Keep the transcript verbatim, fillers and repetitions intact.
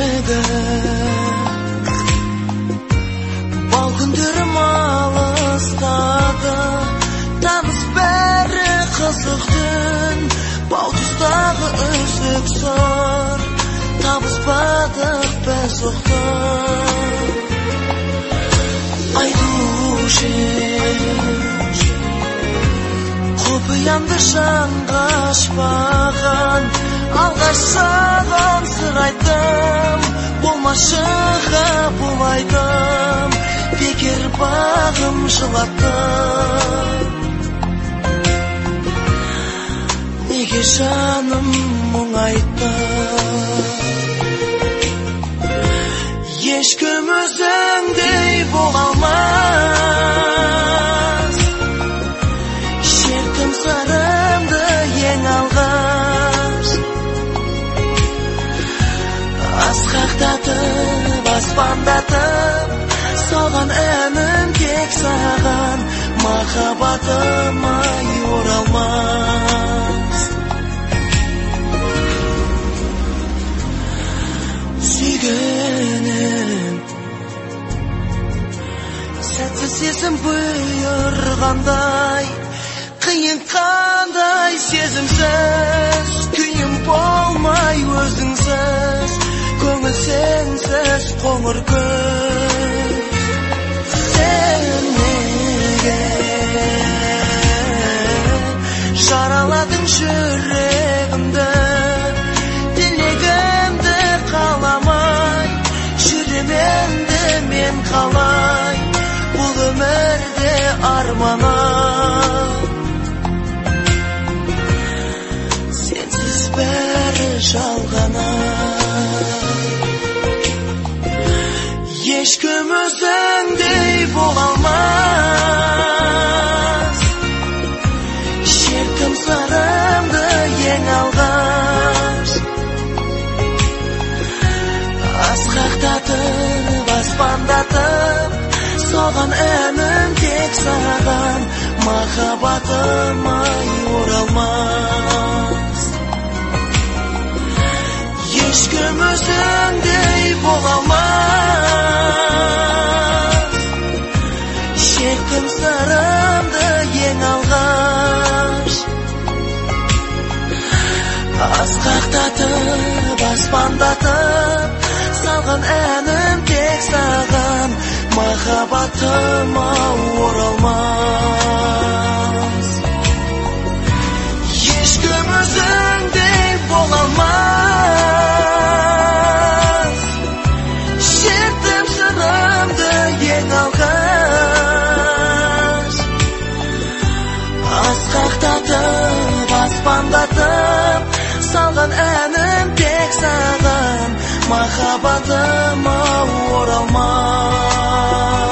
жүрегі бал күндерім алыстады таныс бәрі қызық түн бау тұстағы үзік сор табыспадық біз ұқтық айтушы құпиямды жанға ашпаған алғаш саған сыр айттым болмашы бұл айтым бекер бағым жылаттым неге жаным мұң айтты ешкім өзіңдей бола алмас шертім сырымды ең алғаш асқақтатып аспандатып салған әнім тек саған махаббатым ай оралмас сүйгенім сәтсіз сезім бұйырғандай қиын қандай сезімсіз күйім болмай өзіңсіз көңіл сенсіз қоңыр күз сен неге жараладың жүрегімді тілегімді қаламай жүременді мен қалай бұл өмірде армана сенсіз бәрі жалғана ешкім өзіңдей бола алмас шертім сырымды ең алғаш асқақтатып аспандатып салған әнім тек саған махаббатым ай оралмас ешкім өзіңдей бола алмас шертім сырымды ең алғаш асқақтатып аспандатып салған әнім тек саған махаббатым ау оралмас ешкім өзіңдей бола алмас шертім сырымды ең алғаш асқақтатып аспандатып салған әнім тек саған махаббатым ау оралмас